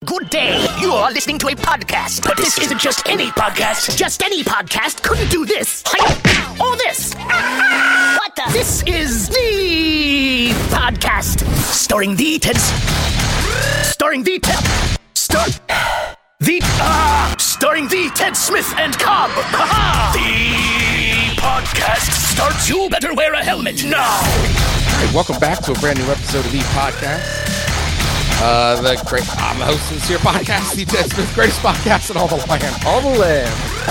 Good day. You are listening to a podcast, but this isn't just any podcast. Just any podcast couldn't do this. Or this. What the? This is the podcast. Starring the Ted Smith and Cobb. The podcast starts. You better wear a helmet now. All right, welcome back to a brand new episode of the podcast. I'm the host of this here podcast, the Ted Smith, greatest podcast in all the land. All the land.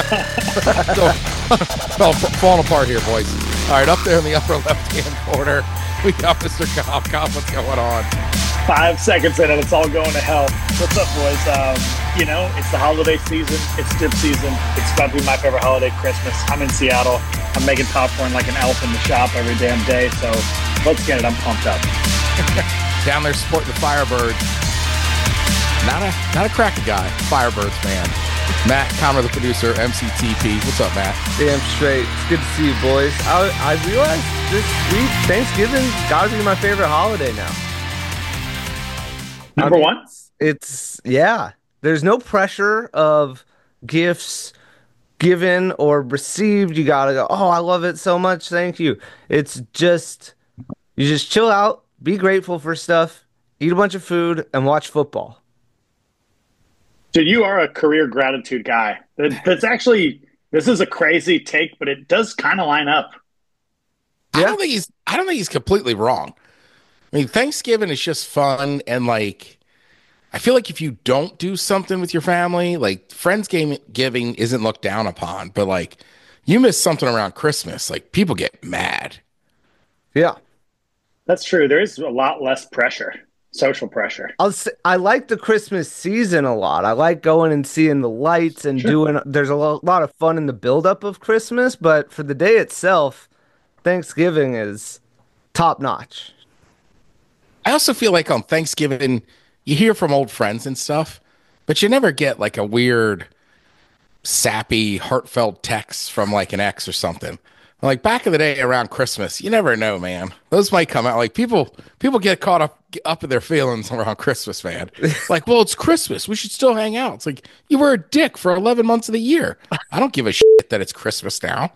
Falling apart here, boys. All right, up there in the upper left-hand corner, we got Mr. Cobb. Cobb, what's going on? 5 seconds in and it's all going to hell. What's up, boys? It's the holiday season. It's dip season. It's about to be my favorite holiday, Christmas. I'm in Seattle. I'm making popcorn like an elf in the shop every damn day. So let's get it. I'm pumped up. Down there supporting the Firebirds. Not a cracky guy. Firebirds fan. Matt, Connor, the producer, MCTP. What's up, Matt? Damn straight. It's good to see you, boys. I realized this week, Thanksgiving gotta be my favorite holiday now. Number one? There's no pressure of gifts given or received. You gotta go, oh, I love it so much. Thank you. It's just, you just chill out, be grateful for stuff, eat a bunch of food, and watch football. Dude, you are a career gratitude guy. That's actually, this is a crazy take, but it does kind of line up. Yeah. I don't think he's completely wrong. I mean, Thanksgiving is just fun, and like, I feel like if you don't do something with your family, like Friendsgiving isn't looked down upon, but like you miss something around Christmas, like people get mad. Yeah. That's true. There is a lot less pressure, social pressure. I like the Christmas season a lot. I like going and seeing the lights and there's a lot of fun in the buildup of Christmas, but for the day itself, Thanksgiving is top notch. I also feel like on Thanksgiving, you hear from old friends and stuff, but you never get like a weird, sappy, heartfelt text from like an ex or something. Like back in the day around Christmas, you never know, man. Those might come out. Like people get caught up in their feelings around Christmas, man. Like, well, it's Christmas. We should still hang out. It's like, you were a dick for 11 months of the year. I don't give a shit that it's Christmas now.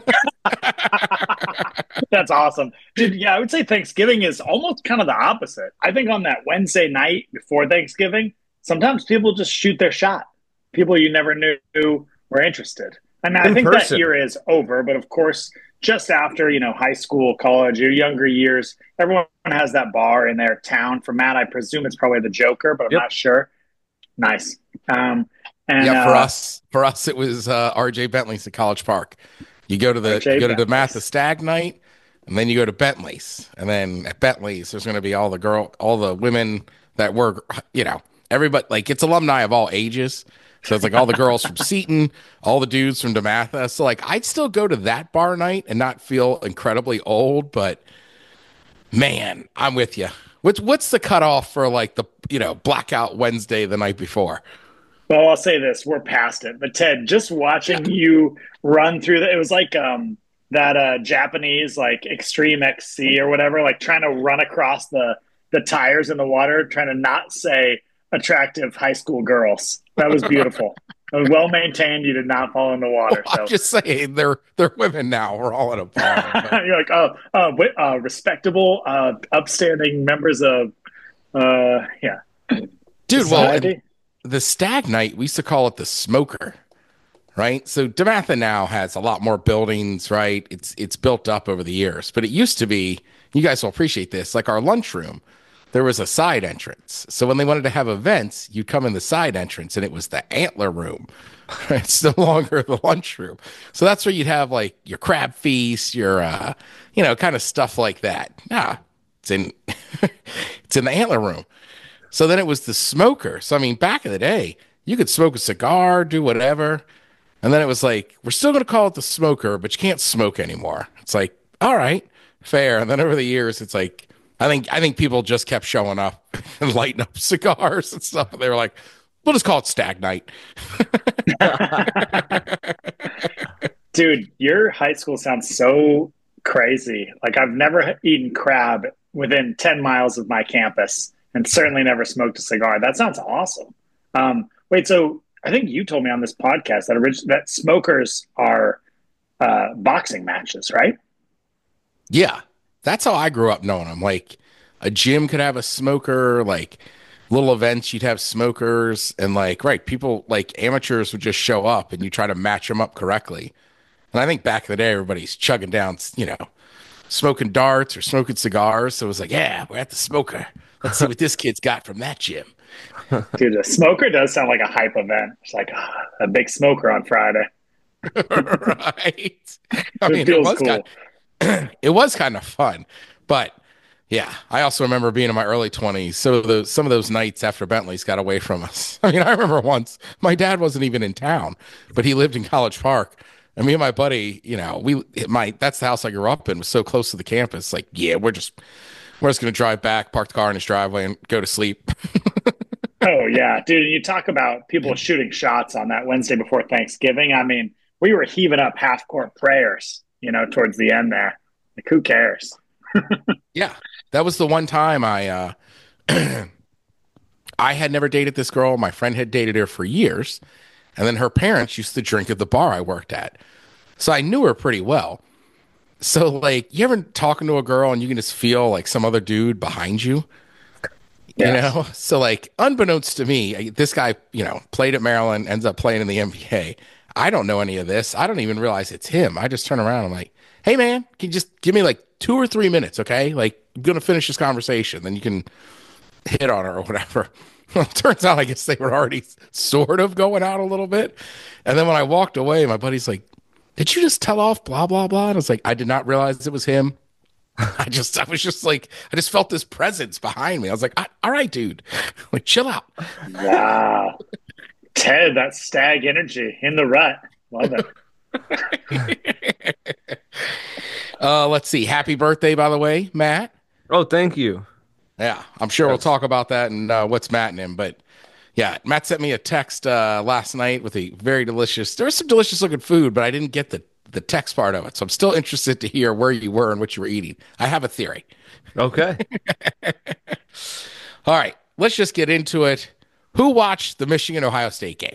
That's awesome. Dude, yeah, I would say Thanksgiving is almost kind of the opposite. I think on that Wednesday night before Thanksgiving, sometimes people just shoot their shot. People you never knew were interested. And I think that year is over, but of course, just after, high school, college, your younger years, everyone has that bar in their town. For Matt, I presume it's probably the Joker, but I'm not sure. Nice. For us, it was RJ Bentley's at College Park. You go to the Matha Stag night, and then you go to Bentley's, and then at Bentley's, there's going to be all the women that were, everybody, like it's alumni of all ages. So it's like all the girls from Seton, all the dudes from DeMatha. So like I'd still go to that bar night and not feel incredibly old, but man, I'm with you. What's the cutoff for like the blackout Wednesday the night before? Well, I'll say this: we're past it. But Ted, just watching you run through it was like that Japanese like Extreme XC or whatever, like trying to run across the tires in the water, trying to not say attractive high school girls. That was beautiful. It was well maintained. You did not fall in the water. Well, so. I'm just saying they're women now. We're all in a bar. You're like, respectable, upstanding members of, Dude, society. Well, the Stag night, we used to call it the Smoker, right? So DeMatha now has a lot more buildings, right? It's built up over the years, but it used to be, you guys will appreciate this, like our lunchroom. There was a side entrance. So when they wanted to have events, you'd come in the side entrance and it was the antler room. It's no longer the lunchroom. So that's where you'd have like your crab feast, your, kind of stuff like that. Nah, it's in the antler room. So then it was the Smoker. So, I mean, back in the day, you could smoke a cigar, do whatever. And then it was like, we're still going to call it the Smoker, but you can't smoke anymore. It's like, all right, fair. And then over the years, it's like, I think people just kept showing up and lighting up cigars and stuff. They were like, we'll just call it Stag Night. Dude, your high school sounds so crazy. Like I've never eaten crab within 10 miles of my campus and certainly never smoked a cigar. That sounds awesome. Wait, so I think you told me on this podcast that that smokers are boxing matches, right? Yeah, that's how I grew up knowing them. Like a gym could have a smoker, like little events you'd have smokers, and like right, people like amateurs would just show up and you try to match them up correctly. And I think back in the day, everybody's chugging down, smoking darts or smoking cigars. So it was like, yeah, we're at the smoker. Let's see what this kid's got from that gym. Dude, a smoker does sound like a hype event. It's like a big smoker on Friday. Right. I It mean, feels cool. it was kind of fun, but yeah, I also remember being in my early 20s. So some of those nights after Bentley's got away from us. I mean, I remember once my dad wasn't even in town, but he lived in College Park. And me and my buddy, that's the house I grew up in, was so close to the campus. Like, yeah, we're just gonna drive back, park the car in his driveway, and go to sleep. Oh yeah, dude. You talk about people shooting shots on that Wednesday before Thanksgiving. I mean, we were heaving up half court prayers, towards the end there. Like, who cares? Yeah, that was the one time I had never dated this girl. My friend had dated her for years, and then her parents used to drink at the bar I worked at, so I knew her pretty well. So like, you ever talking to a girl and you can just feel like some other dude behind you? Yes. So like, unbeknownst to me, this guy, played at Maryland, ends up playing in the NBA. I don't know any of this. I don't even realize it's him. I just turn around. I'm like, hey man, can you just give me like 2 or 3 minutes? Okay. Like, I'm going to finish this conversation. Then you can hit on her or whatever. Well, it turns out, I guess they were already sort of going out a little bit. And then when I walked away, my buddy's like, did you just tell off blah, blah, blah? And I was like, I did not realize it was him. I was just like, I just felt this presence behind me. I was like, all right, dude, like, chill out. Wow. Ted, that stag energy in the rut. Love it. Let's see. Happy birthday, by the way, Matt. Oh, thank you. Yeah, I'm sure we'll talk about that and what's Matt and him. But yeah, Matt sent me a text last night with a very delicious. There was some delicious looking food, but I didn't get the text part of it. So I'm still interested to hear where you were and what you were eating. I have a theory. Okay. All right, let's just get into it. Who watched the Michigan Ohio State game?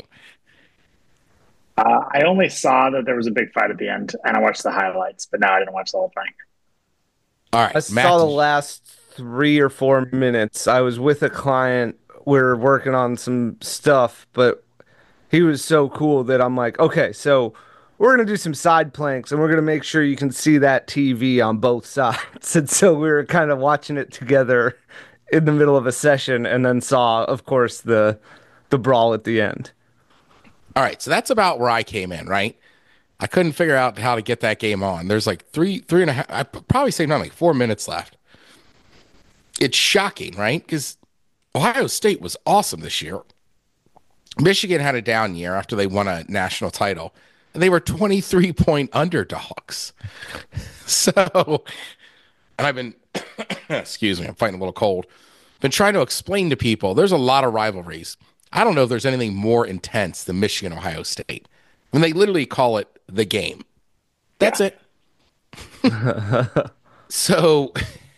I only saw that there was a big fight at the end, and I watched the highlights, but now I didn't watch the whole thing. All right, I Matt, saw the last 3 or 4 minutes. I was with a client. We're working on some stuff, but he was so cool that I'm like, okay, so we're gonna do some side planks and we're gonna make sure you can see that TV on both sides. And so we were kind of watching it together in the middle of a session, and then saw, of course, the brawl at the end. All right, so that's about where I came in, right? I couldn't figure out how to get that game on. There's like three and a half, I probably say not like 4 minutes left. It's shocking, right? Because Ohio State was awesome this year. Michigan had a down year after they won a national title, and they were 23-point underdogs. So, and I've been, excuse me, I'm fighting a little cold. Been trying to explain to people there's a lot of rivalries. I don't know if there's anything more intense than Michigan Ohio State. I mean, they literally call it the game. That's it. So,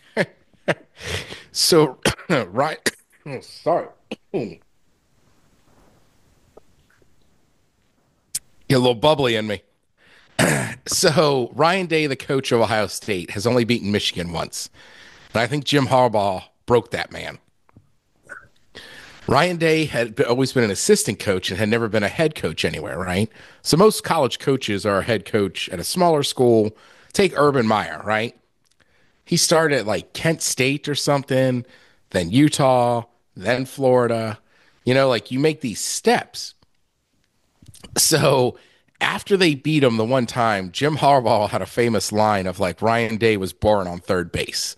right. Oh, sorry. Get a little bubbly in me. So, Ryan Day, the coach of Ohio State, has only beaten Michigan once. And I think Jim Harbaugh broke that man. Ryan Day had always been an assistant coach and had never been a head coach anywhere, right? So most college coaches are a head coach at a smaller school. Take Urban Meyer, right? He started at like Kent State or something, then Utah, then Florida. Like, you make these steps. So after they beat him the one time, Jim Harbaugh had a famous line of like, Ryan Day was born on third base.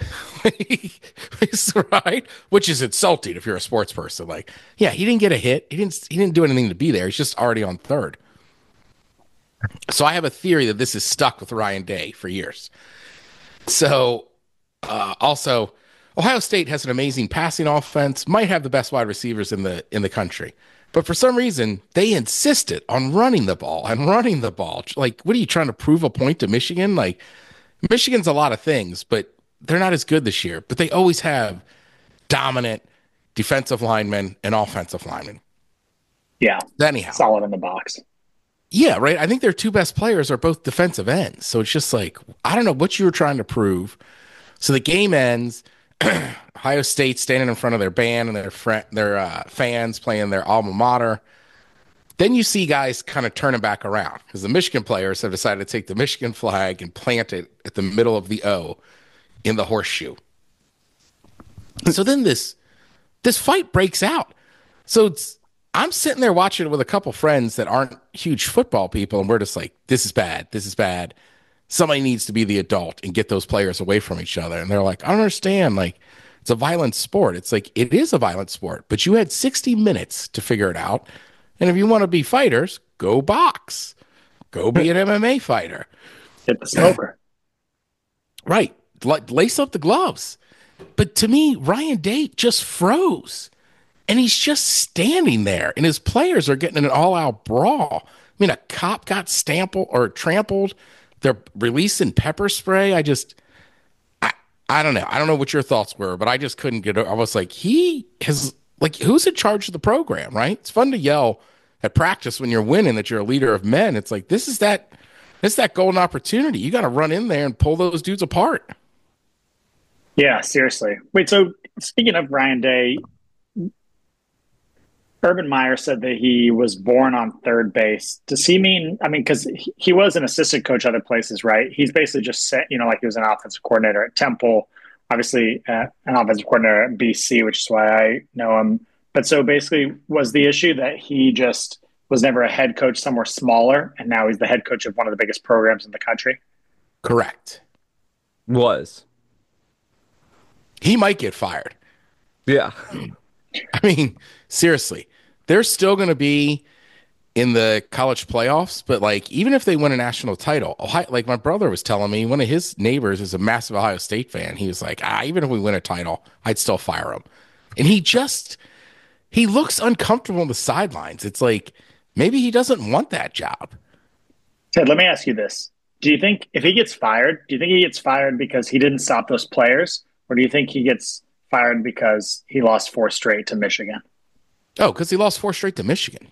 Right? Which is insulting if you're a sports person. Like, yeah, he didn't get a hit. He didn't do anything to be there. He's just already on third. So I have a theory that this is stuck with Ryan Day for years. So also, Ohio State has an amazing passing offense, might have the best wide receivers in the country. But for some reason, they insisted on running the ball and running the ball. Like, what are you trying to prove a point to Michigan? Like, Michigan's a lot of things, but they're not as good this year. But they always have dominant defensive linemen and offensive linemen. Yeah. Anyhow, Solid in the box. yeah, right. I think their two best players are both defensive ends. So it's just like, I don't know what you were trying to prove. So the game ends. Ohio State standing in front of their band and their fans playing their alma mater. Then you see guys kind of turning back around because the Michigan players have decided to take the Michigan flag and plant it at the middle of the O in the horseshoe. So then this fight breaks out. So I'm sitting there watching it with a couple friends that aren't huge football people, and we're just like, this is bad. This is bad. Somebody needs to be the adult and get those players away from each other. And they're like, I don't understand. Like, it's a violent sport. It's like, it is a violent sport, but you had 60 minutes to figure it out. And if you want to be fighters, go box. Go be an MMA fighter. Hit the smoker. Right. Lace up the gloves. But to me, Ryan Day just froze. And he's just standing there. And his players are getting in an all-out brawl. I mean, a cop got trampled. They're releasing pepper spray. I don't know. I don't know what your thoughts were, but I just couldn't get it. I was like, who's in charge of the program, right? It's fun to yell at practice when you're winning that you're a leader of men. It's like, this is that golden opportunity. You got to run in there and pull those dudes apart. Yeah, seriously. Wait, so speaking of Ryan Day, Urban Meyer said that he was born on third base. Does he mean, because he was an assistant coach other places, right? He's basically just said, like he was an offensive coordinator at Temple, obviously an offensive coordinator at BC, which is why I know him. But so basically was the issue that he just was never a head coach somewhere smaller, and now he's the head coach of one of the biggest programs in the country? Correct. Was. He might get fired. Yeah. I mean, seriously, they're still going to be in the college playoffs, but like, even if they win a national title, like my brother was telling me, one of his neighbors is a massive Ohio State fan. He was like, even if we win a title, I'd still fire him. And he looks uncomfortable on the sidelines. It's like, maybe he doesn't want that job. Ted, let me ask you this. Do you think if he gets fired, because he didn't stop those players? Or do you think he gets fired because he lost 4 straight to Michigan? Oh, because he lost 4 straight to Michigan.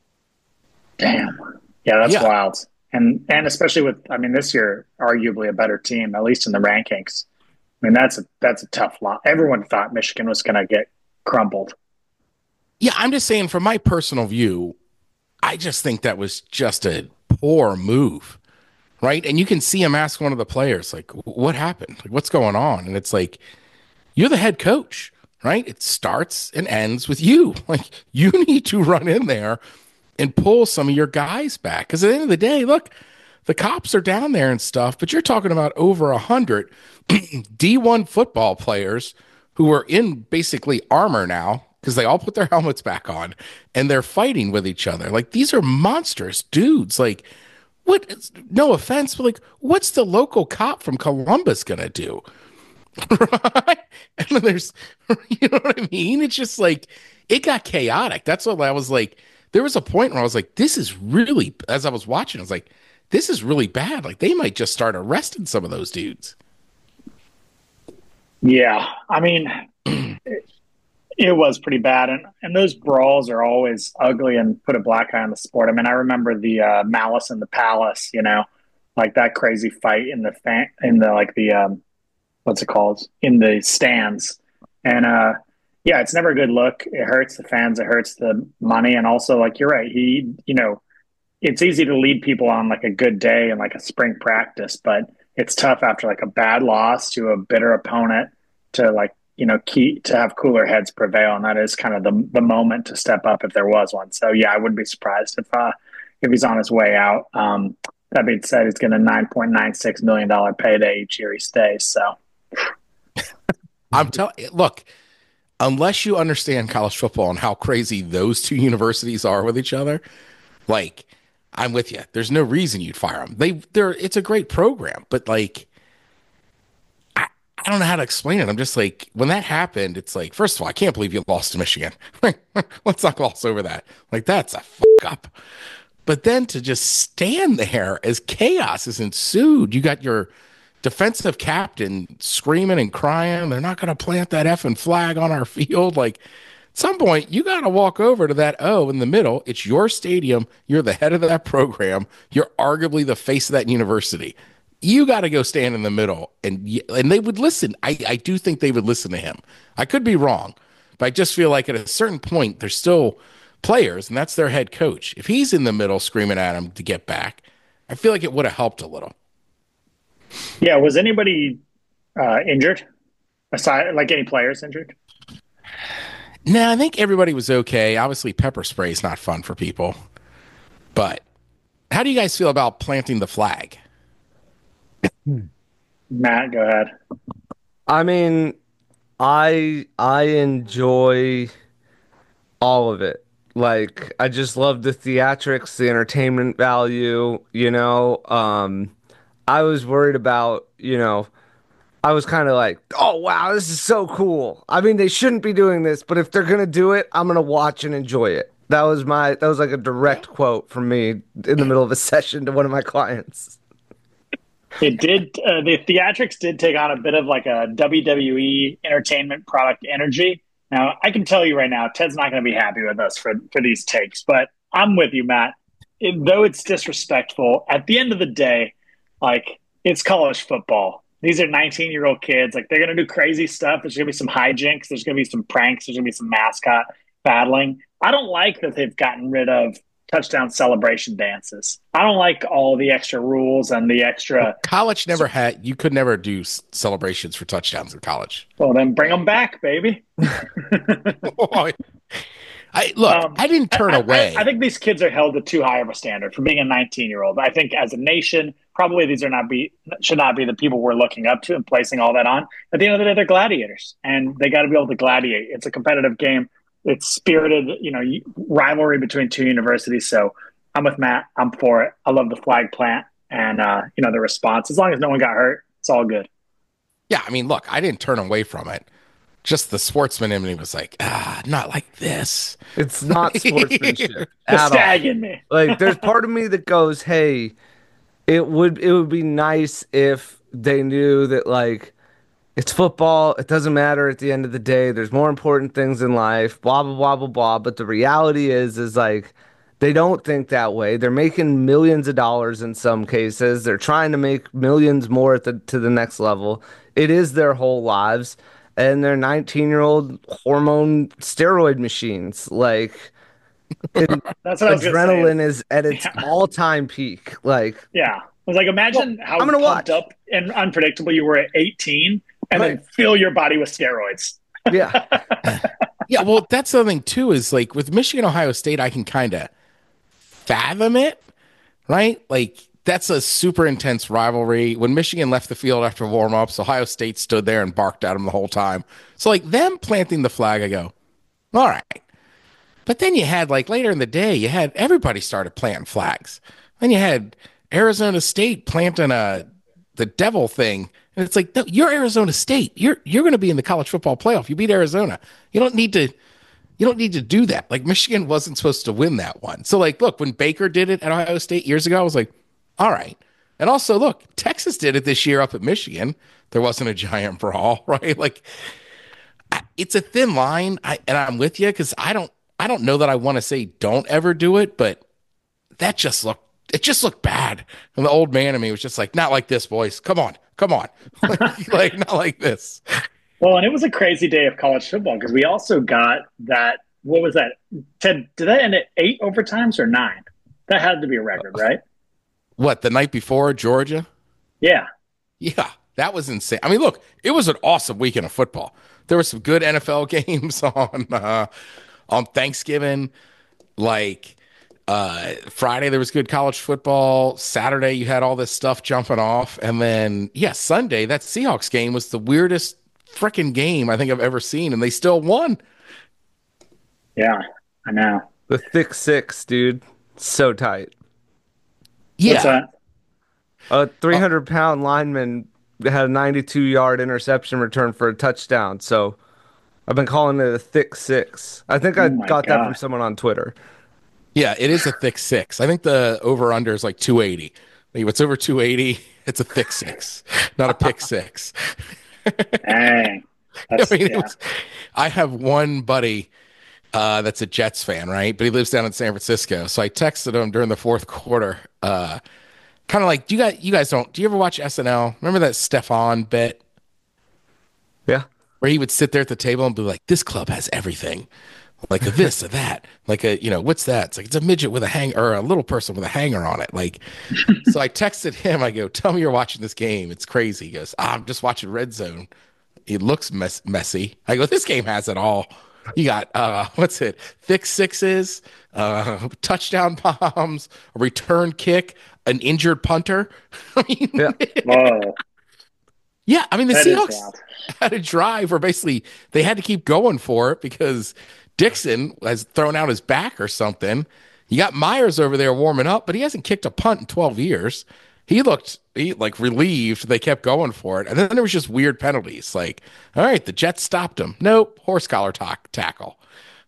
Damn. Yeah, that's wild. And especially with, this year, arguably a better team, at least in the rankings. That's a tough lot. Everyone thought Michigan was going to get crumbled. Yeah, I'm just saying, from my personal view, I just think that was just a poor move, right? And you can see him ask one of the players, like, what happened? Like, what's going on? And it's like, you're the head coach, right? It starts and ends with you. Like, you need to run in there and pull some of your guys back. Because at the end of the day, look, the cops are down there and stuff, but you're talking about over 100 D1 football players who are in basically armor now because they all put their helmets back on and they're fighting with each other. Like, these are monstrous dudes. Like, what? No offense, but like, what's the local cop from Columbus going to do? Right? And then there's, you know what I mean? It's just like, it got chaotic. That's what I was like. There was a point where I was like, this is really, as I was watching, I was like, this is really bad. Like, they might just start arresting some of those dudes. Yeah. It was pretty bad. And those brawls are always ugly and put a black eye on the sport. I rember the Malice in the Palace, like that crazy fight in the what's it called? In the stands. And it's never a good look. It hurts the fans. It hurts the money. And also, like, you're right. It's easy to lead people on like a good day and like a spring practice, but it's tough after like a bad loss to a bitter opponent to like, to have cooler heads prevail. And that is kind of the moment to step up if there was one. So yeah, I wouldn't be surprised if he's on his way out. That being said, he's getting a $9.96 million payday each year he stays. So I'm telling you, look, unless you understand college football and how crazy those two universities are with each other, like, I'm with you. There's no reason you'd fire them. It's a great program, but like, I don't know how to explain it. I'm just like, when that happened, it's like, first of all, I can't believe you lost to Michigan. Let's not gloss over that. Like, that's a fuck up. But then to just stand there as chaos has ensued, you got your defensive captain screaming and crying, they're not going to plant that effing flag on our field. Like, some point, you got to walk over to that O in the middle. It's your stadium. You're the head of that program. You're arguably the face of that university. You got to go stand in the middle, and they would listen. I do think they would listen to him. I could be wrong, but I just feel like at a certain point, there's still players, and that's their head coach. If he's in the middle screaming at him to get back, I feel like it would have helped a little. Yeah, was anybody injured? Aside, like any players injured? No, I think everybody was okay. Obviously, pepper spray is not fun for people. But how do you guys feel about planting the flag? Matt, go ahead. I mean, I enjoy all of it. Like, I just love the theatrics, the entertainment value, you know. I was worried about, I was kind of like, oh wow, this is so cool. I mean, they shouldn't be doing this, but if they're gonna do it, I'm gonna watch and enjoy it. That was like a direct quote from me in the middle of a session to one of my clients. It did. The theatrics did take on a bit of like a WWE entertainment product energy. Now, I can tell you right now, Ted's not going to be happy with us for these takes, but I'm with you, Matt. Though it's disrespectful, at the end of the day, like, it's college football. These are 19-year-old kids. Like, they're going to do crazy stuff. There's going to be some hijinks. There's going to be some pranks. There's going to be some mascot battling. I don't like that they've gotten rid of touchdown celebration dances. I don't like all the extra rules and the extra. College never had, you could never do celebrations for touchdowns in college. Well, then bring them back, baby. I didn't turn away. I think these kids are held to too high of a standard for being a 19-year-old. I think as a nation, probably these should not be the people we're looking up to and placing all that on. At the end of the day, they're gladiators, and they got to be able to gladiate. It's a competitive game. It's spirited, rivalry between two universities. So I'm with Matt. I'm for it. I love the flag plant and, the response. As long as no one got hurt, it's all good. Yeah, I mean, look, I didn't turn away from it. Just the sportsman in me was like, not like this. It's not sportsmanship The at stag all. in me. Like, there's part of me that goes, hey, it would be nice if they knew that, like, it's football. It doesn't matter at the end of the day. There's more important things in life, blah, blah, blah, blah, blah. But the reality is like, they don't think that way. They're making millions of dollars in some cases. They're trying to make millions more to the next level. It is their whole lives. And they're 19-year-old hormone steroid machines. Like, That's what adrenaline is at its all-time peak. Like, yeah. I was like, imagine how I'm gonna pumped watch. up and unpredictable you were at 18 and then fill your body with steroids. Yeah. Yeah, well, that's the thing, too, is like with Michigan, Ohio State, I can kind of fathom it, right? Like, that's a super intense rivalry. When Michigan left the field after warm-ups, Ohio State stood there and barked at them the whole time. So, like, them planting the flag, I go, all right. But then you had, like, later in the day, everybody started planting flags. Then you had Arizona State planting the devil thing. And it's like, no, you're Arizona State. You're going to be in the college football playoff. You beat Arizona. You don't need to do that. Like, Michigan wasn't supposed to win that one. So, like, look, when Baker did it at Ohio State years ago, I was like, all right. And also, look, Texas did it this year up at Michigan. There wasn't a giant brawl, right? Like, it's a thin line. And I'm with you because I don't know that I want to say don't ever do it, but it just looked bad. And the old man in me was just like, not like this, boys. Come on. like, not like this. Well, and it was a crazy day of college football because we also got that. What was that? Ted, did that end at 8 overtimes or 9? That had to be a record, right? What, the night before Georgia? Yeah. Yeah, that was insane. I mean, look, it was an awesome weekend of football. There were some good NFL games on Thanksgiving. Like, Friday, there was good college football. Saturday, you had all this stuff jumping off. And then, Sunday, that Seahawks game was the weirdest freaking game I think I've ever seen. And they still won. Yeah, I know. The thick six, dude. So tight. What's Yeah. that? A 300-pound lineman had a 92-yard interception return for a touchdown. So I've been calling it a thick six. I think I my got that God. from someone on Twitter. Yeah, it is a thick six. I think the over-under is like 280. Like, what's over 280, it's a thick six, not a pick six. Dang. I have one buddy that's a Jets fan, right? But he lives down in San Francisco. So I texted him during the fourth quarter, kind of like, do you guys do you ever watch SNL? Remember that Stefan bit Yeah. where he would sit there at the table and be like, this club has everything. Like a this or that, like what's that? It's like, it's a midget with a or a little person with a hanger on it. Like, so I texted him, I go, tell me you're watching this game. It's crazy. He goes, I'm just watching Red Zone. It looks messy. I go, this game has it all. You got, what's it? Thick sixes, touchdown bombs, a return kick, an injured punter. I mean, Yeah. Whoa, yeah, I mean, the that is Seahawks wild. had a drive where basically they had to keep going for it because Dixon has thrown out his back or something. You got Myers over there warming up, but he hasn't kicked a punt in 12 years. He looked like relieved. They kept going for it. And then there was just weird penalties. Like, all right, the Jets stopped him. Nope, horse collar tackle.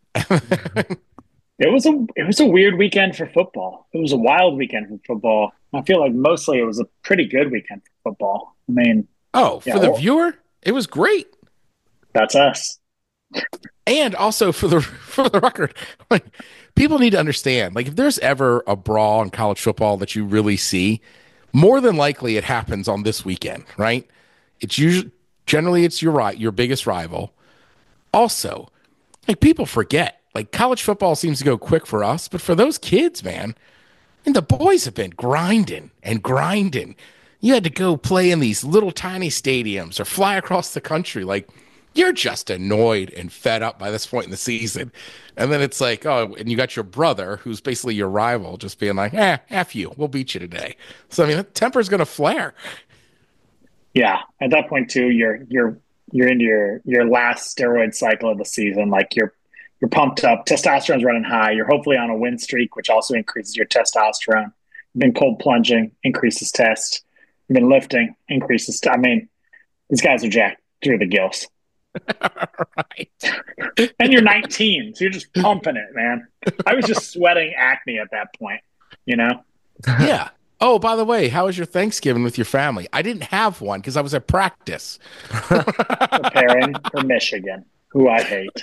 It was a weird weekend for football. It was a wild weekend for football. I feel like mostly it was a pretty good weekend for football. I mean, Oh, yeah, for the well, viewer, it was great. that's us. And also for the record, like, people need to understand, like, if there's ever a brawl in college football that you really see, more than likely it happens on this weekend, right? It's usually generally it's your biggest rival. Also, like, people forget, like, college football seems to go quick for us, but for those kids, man, and the boys have been grinding and grinding. You had to go play in these little tiny stadiums or fly across the country. Like, you're just annoyed and fed up by this point in the season. And then it's like, oh, and you got your brother, who's basically your rival, just being like, F you, we'll beat you today. So, I mean, the temper's going to flare. Yeah, at that point too, you're into your last steroid cycle of the season. Like you're pumped up, testosterone's running high. You're hopefully on a win streak, which also increases your testosterone. You've been cold plunging, increases test. You've been lifting, increases. I mean, these guys are jacked through the gills. Right. And you're 19, so you're just pumping it, man. I was just sweating acne at that point, you know? Yeah. Oh, by the way, how was your Thanksgiving with your family? I didn't have one because I was at practice. Preparing for Michigan, who I hate.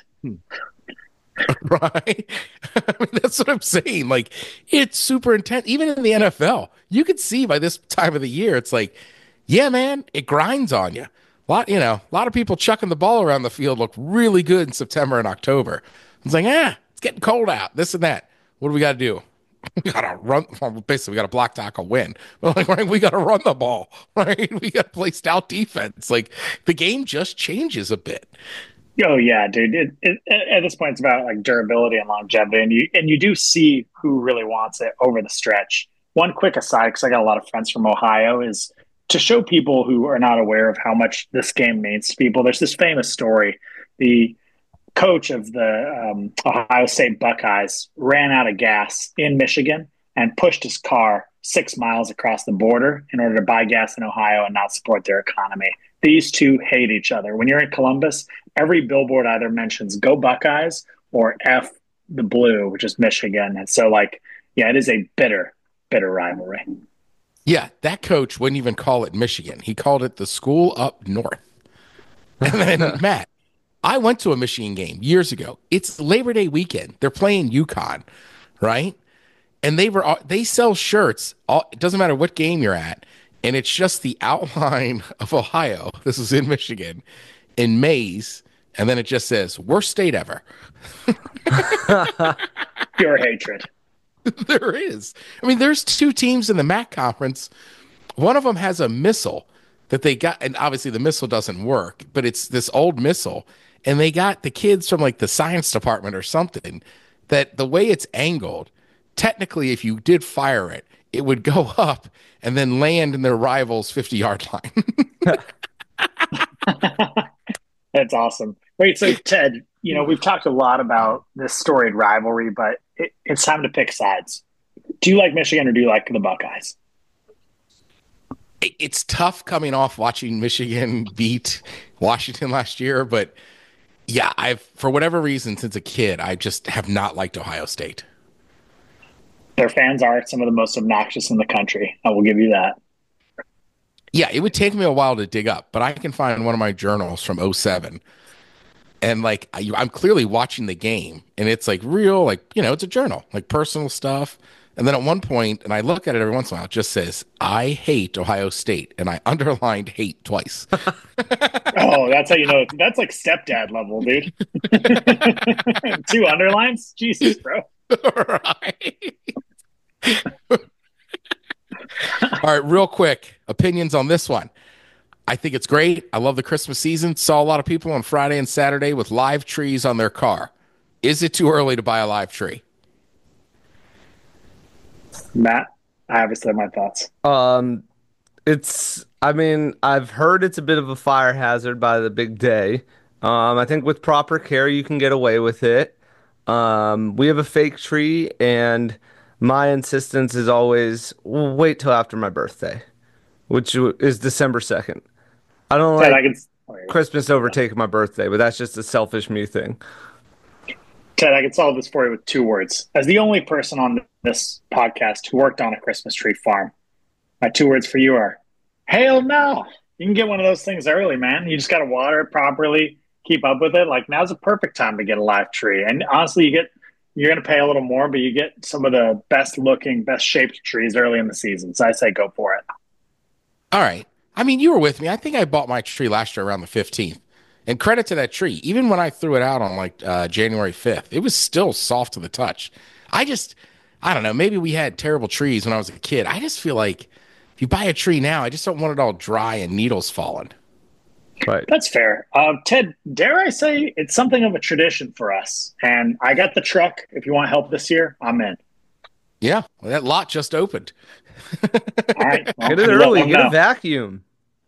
Right? I mean, that's what I'm saying. Like, it's super intense. Even in the NFL, you could see by this time of the year, it's like, yeah, man, it grinds on you. A lot of people chucking the ball around the field look really good in September and October. It's like, it's getting cold out, this and that. What do we got to do? We got to run. Well, basically, we got to block, tackle, win. But like, right, we got to run the ball, right? We got to play stout defense. Like, the game just changes a bit. Oh yeah, dude. At this point, it's about like durability and longevity, and you do see who really wants it over the stretch. One quick aside, because I got a lot of friends from Ohio, is to show people who are not aware of how much this game means to people. There's this famous story: the coach of the Ohio State Buckeyes ran out of gas in Michigan and pushed his car 6 miles across the border in order to buy gas in Ohio and not support their economy. These two hate each other. When you're in Columbus, every billboard either mentions "Go Buckeyes" or "F the Blue," which is Michigan. And so, like, yeah, it is a bitter, bitter rivalry. Yeah, that coach wouldn't even call it Michigan. He called it the school up north. And then, Matt, I went to a Michigan game years ago. It's Labor Day weekend. They're playing UConn, right? And they sell shirts. It doesn't matter what game you're at, and it's just the outline of Ohio. This is in Michigan, in maize, and then it just says "Worst state ever." Pure hatred. There is. I mean, there's two teams in the MAC conference. One of them has a missile that they got, and obviously the missile doesn't work, but it's this old missile, and they got the kids from like the science department or something that the way it's angled, technically, if you did fire it, it would go up and then land in their rival's 50-yard line. That's awesome. Wait, so Ted, we've talked a lot about this storied rivalry, but it's time to pick sides. Do you like Michigan or do you like the Buckeyes? It's tough coming off watching Michigan beat Washington last year, but yeah, for whatever reason, since a kid, I just have not liked Ohio State. Their fans are some of the most obnoxious in the country. I will give you that. Yeah, it would take me a while to dig up, but I can find one of my journals from '07. And like I'm clearly watching the game, and it's like real, like it's a journal, like personal stuff. And then at one point, and I look at it every once in a while, it just says, "I hate Ohio State," and I underlined "hate" twice. Oh, that's how you know. That's like stepdad level, dude. 2 underlines, Jesus, bro. Right. All right, real quick opinions on this one. I think it's great. I love the Christmas season. Saw a lot of people on Friday and Saturday with live trees on their car. Is it too early to buy a live tree? Matt, I obviously have my thoughts. I mean, I've heard it's a bit of a fire hazard by the big day. I think with proper care, you can get away with it. We have a fake tree, and my insistence is always wait till after my birthday, which is December 2nd. I don't Ted, like Christmas overtaking my birthday, but that's just a selfish me thing. Ted, I can solve this for you with 2 words. As the only person on this podcast who worked on a Christmas tree farm, my 2 words for you are, hell no. You can get one of those things early, man. You just got to water it properly, keep up with it. Like, now's the perfect time to get a live tree. And honestly, you're going to pay a little more, but you get some of the best looking, best shaped trees early in the season. So I say go for it. All right. I mean, you were with me. I think I bought my tree last year around the 15th. And credit to that tree. Even when I threw it out on like January 5th, it was still soft to the touch. I don't know. Maybe we had terrible trees when I was a kid. I just feel like if you buy a tree now, I just don't want it all dry and needles falling. Right. That's fair. Ted, dare I say it's something of a tradition for us. And I got the truck. If you want help this year, I'm in. Yeah. Well, that lot just opened. All right. Well, Get it early. Get a vacuum.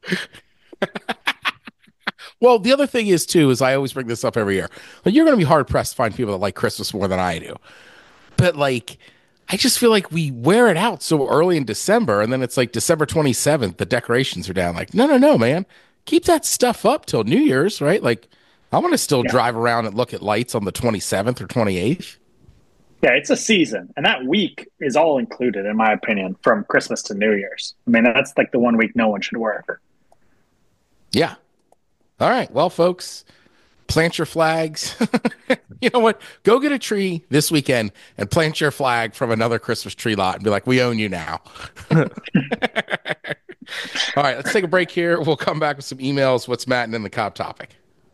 Well, the other thing is, too, is I always bring this up every year. Like, you're going to be hard-pressed to find people that like Christmas more than I do. But, like, I just feel like we wear it out so early in December, and then it's like December 27th, the decorations are down. Like, no, man. Keep that stuff up till New Year's, right? Like, I want to still drive around and look at lights on the 27th or 28th. Yeah, it's a season, and that week is all included, in my opinion, from Christmas to New Year's. I mean, that's like the 1 week no one should work. Yeah. All right. Well, folks, plant your flags. You know what? Go get a tree this weekend and plant your flag from another Christmas tree lot and be like, we own you now. All right. Let's take a break here. We'll come back with some emails. What's Matt and then the Cobb topic?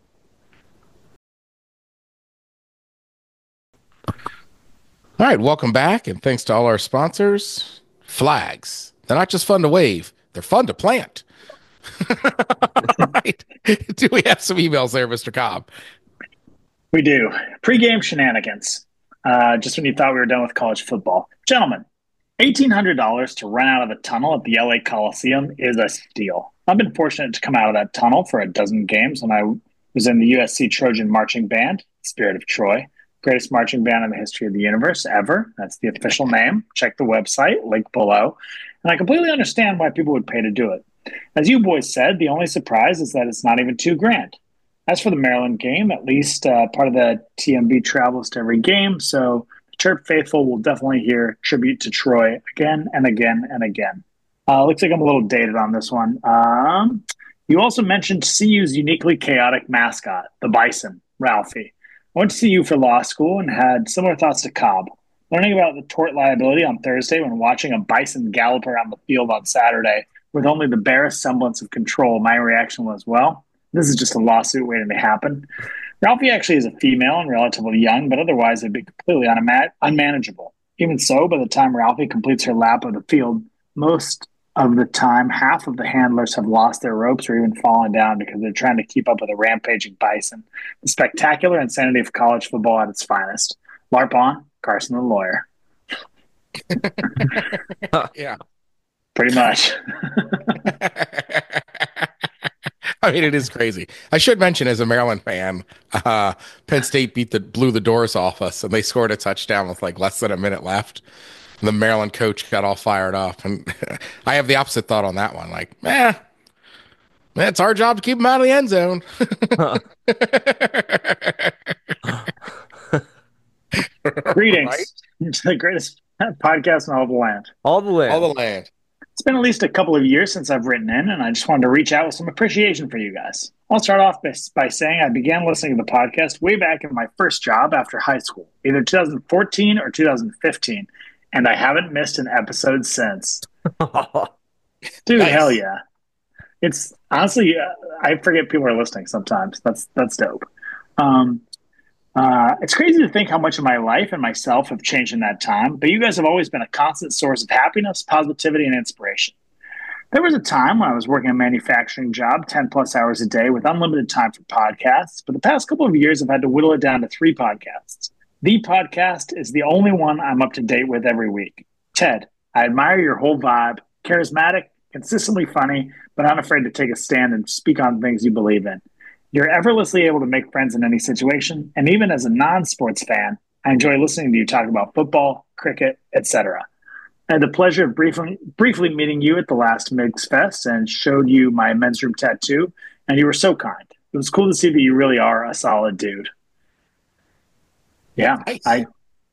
All right. Welcome back. And thanks to all our sponsors. Flags. They're not just fun to wave. They're fun to plant. Right. Do we have some emails there, Mr. Cobb? We do. Pre-game shenanigans. Just when you thought we were done with college football. Gentlemen, $1,800 to run out of the tunnel at the LA Coliseum is a steal. I've been fortunate to come out of that tunnel for a dozen games when I was in the USC Trojan Marching Band, Spirit of Troy. Greatest marching band in the history of the universe ever. That's the official name. Check the website, link below. And I completely understand why people would pay to do it. As you boys said, the only surprise is that it's not even $2,000. As for the Maryland game, at least part of the TMB travels to every game, so the Terp faithful will definitely hear tribute to Troy again and again and again. Looks like I'm a little dated on this one. You also mentioned CU's uniquely chaotic mascot, the Bison, Ralphie. I went to CU for law school and had similar thoughts to Cobb. Learning about the tort liability on Thursday when watching a bison gallop around the field on Saturday with only the barest semblance of control, my reaction was, well, this is just a lawsuit waiting to happen. Ralphie actually is a female and relatively young, but otherwise it'd be completely unmanageable. Even so, by the time Ralphie completes her lap of the field, most of the time, half of the handlers have lost their ropes or even fallen down because they're trying to keep up with a rampaging bison. The spectacular insanity of college football at its finest. LARP on, Carson the lawyer. Yeah. Pretty much. I mean, it is crazy. I should mention, as a Maryland fan, Penn State blew the doors off us, and they scored a touchdown with like less than a minute left. And the Maryland coach got all fired up, and I have the opposite thought on that one. Like, it's our job to keep them out of the end zone. Greetings. Right? It's the greatest podcast in all the land. All the land. All the land. It's been at least a couple of years since I've written in, and I just wanted to reach out with some appreciation for you guys. I'll start off by saying I began listening to the podcast way back in my first job after high school, either 2014 or 2015, and I haven't missed an episode since. Dude, Nice. hell yeah. It's honestly, I forget people are listening sometimes. That's dope. It's crazy to think how much of my life and myself have changed in that time, but you guys have always been a constant source of happiness, positivity, and inspiration. There was a time when I was working a manufacturing job, 10 plus hours a day with unlimited time for podcasts, but the past couple of years I've had to whittle it down to 3 podcasts. The podcast is the only one I'm up to date with every week. Ted, I admire your whole vibe, charismatic, consistently funny, but unafraid to take a stand and speak on things you believe in. You're effortlessly able to make friends in any situation, and even as a non-sports fan, I enjoy listening to you talk about football, cricket, etc. I had the pleasure of briefly meeting you at the last Migs Fest and showed you my men's room tattoo, and you were so kind. It was cool to see that you really are a solid dude. Yeah, Nice. I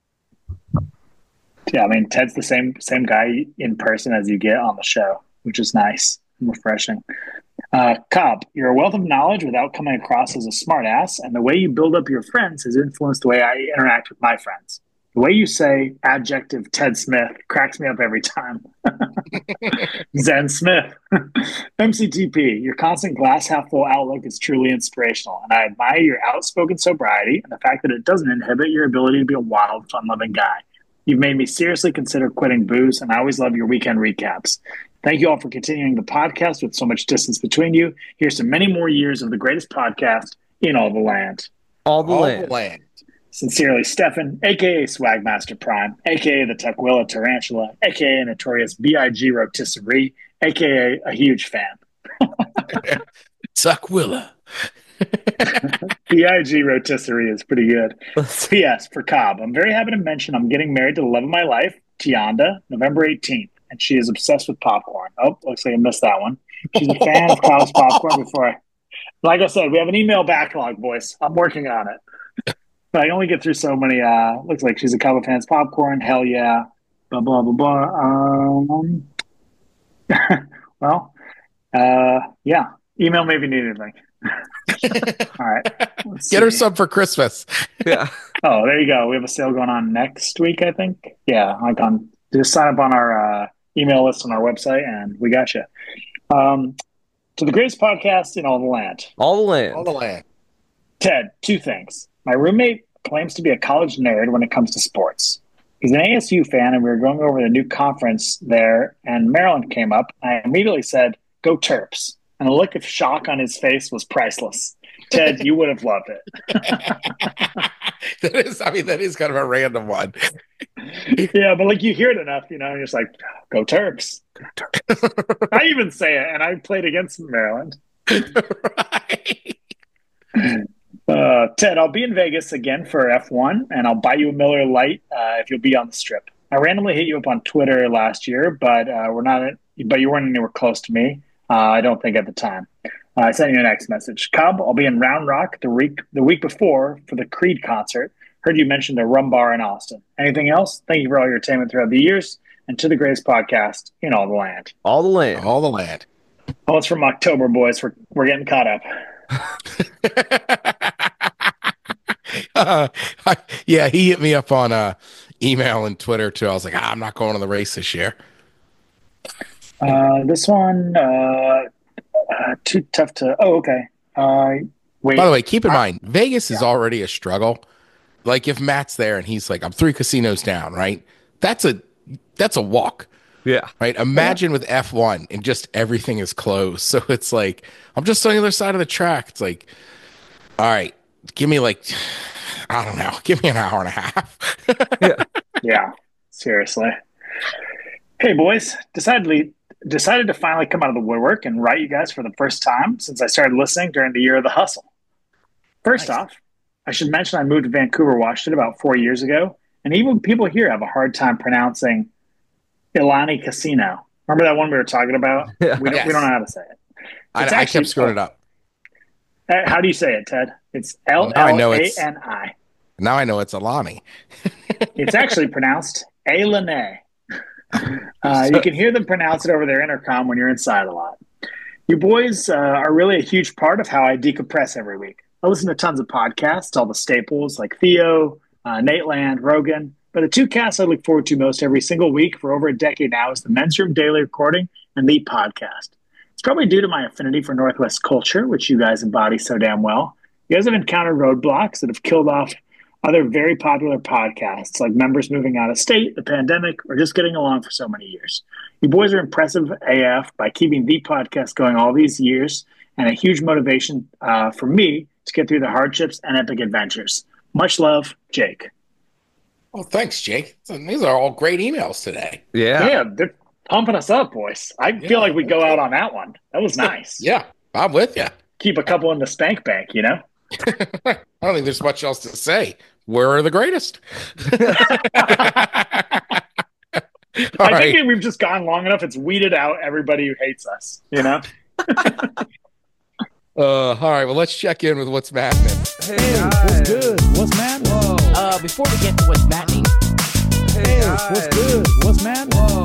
mean, Ted's the same guy in person as you get on the show, which is nice and refreshing. Cobb, you're a wealth of knowledge without coming across as a smartass, and the way you build up your friends has influenced the way I interact with my friends. The way you say adjective Ted Smith cracks me up every time. Zen Smith. MCTP, your constant glass half full outlook is truly inspirational, and I admire your outspoken sobriety and the fact that it doesn't inhibit your ability to be a wild, fun-loving guy. You've made me seriously consider quitting booze, and I always love your weekend recaps. Thank you all for continuing the podcast with so much distance between you. Here's to many more years of the greatest podcast in all the land. All the All land. the land. Sincerely, Stefan, a.k.a. Swagmaster Prime, a.k.a. the Tukwila Tarantula, a.k.a. Notorious B.I.G. Rotisserie, a.k.a. a huge fan. Tukwila. B.I.G. Rotisserie is pretty good. P.S. for Cobb, I'm very happy to mention I'm getting married to the love of my life, Tianda, November 18th, and she is obsessed with popcorn. Oh, looks like I missed that one. She's a fan of Cobb's popcorn like I said, we have an email backlog, boys. I'm working on it. But I only get through so many. Looks like she's a Cowboy fan's popcorn. Hell yeah. Blah, blah, blah, blah. Yeah. Email me if you need anything. All right. Get her some for Christmas. Yeah. Oh, there you go. We have a sale going on next week, I think. Yeah. Just sign up on our email list on our website, and we got you. To the greatest podcast in all the land. All the land. All the land. Ted, 2 things. My roommate claims to be a college nerd when it comes to sports. He's an ASU fan, and we were going over the new conference there, and Maryland came up. I immediately said, "Go Terps." And the look of shock on his face was priceless. Ted, you would have loved it. That is kind of a random one. Yeah, but like you hear it enough, and you're just like, "Go Terps." I even say it, and I played against Maryland. Right. Ted, I'll be in Vegas again for F1, and I'll buy you a Miller Lite if you'll be on the strip. I randomly hit you up on Twitter last year, but you weren't anywhere close to me. I don't think at the time. I sent you a next message. Cobb, I'll be in Round Rock the week before for the Creed concert. Heard you mention the Rum Bar in Austin. Anything else? Thank you for all your entertainment throughout the years, and to the greatest podcast in all the land. All the land. All the land. Oh, it's from October, boys. We're getting caught up. Yeah, he hit me up on email and Twitter too. I was like, I'm not going to the race this year. This one, too tough to. Oh, okay. Wait. By the way, keep in mind, Vegas is already a struggle. Like if Matt's there and he's like, I'm 3 casinos down, right? That's a walk. Yeah. Right. Imagine with F1 and just everything is closed. So it's like, I'm just on the other side of the track. It's like, all right, give me I don't know, give me an hour and a half. Yeah, seriously. Hey, boys, decided to finally come out of the woodwork and write you guys for the first time since I started listening during the year of the hustle. First off, I should mention I moved to Vancouver, Washington about 4 years ago, and even people here have a hard time pronouncing Ilani Casino. Remember that one we were talking about? Yeah. We don't know how to say it. I kept screwing it up. How do you say it, Ted? It's Now I know it's- L-L-A-N-I. Now I know it's Alani. It's actually pronounced Alane. You can hear them pronounce it over their intercom when you're inside a lot. You boys are really a huge part of how I decompress every week. I listen to tons of podcasts, all the staples like Theo, Nate Land, Rogan. But the two casts I look forward to most every single week for over a decade now is the Men's Room Daily Recording and the podcast. It's probably due to my affinity for Northwest culture, which you guys embody so damn well. You guys have encountered roadblocks that have killed off other very popular podcasts, like members moving out of state, the pandemic, or just getting along for so many years. You boys are impressive AF by keeping the podcast going all these years, and a huge motivation for me to get through the hardships and epic adventures. Much love, Jake. Well, thanks, Jake. These are all great emails today. Yeah, they're pumping us up, boys. I feel like we go out on that one. That was nice. Yeah, I'm with you. Keep a couple in the spank bank, you know? I don't think there's much else to say. We're the greatest. I think we've just gone long enough. It's weeded out everybody who hates us, you know? All right, well, let's check in with what's happening. Hey, what's good? What's man? Before we get to what's happening, Hey, what's good? What's man?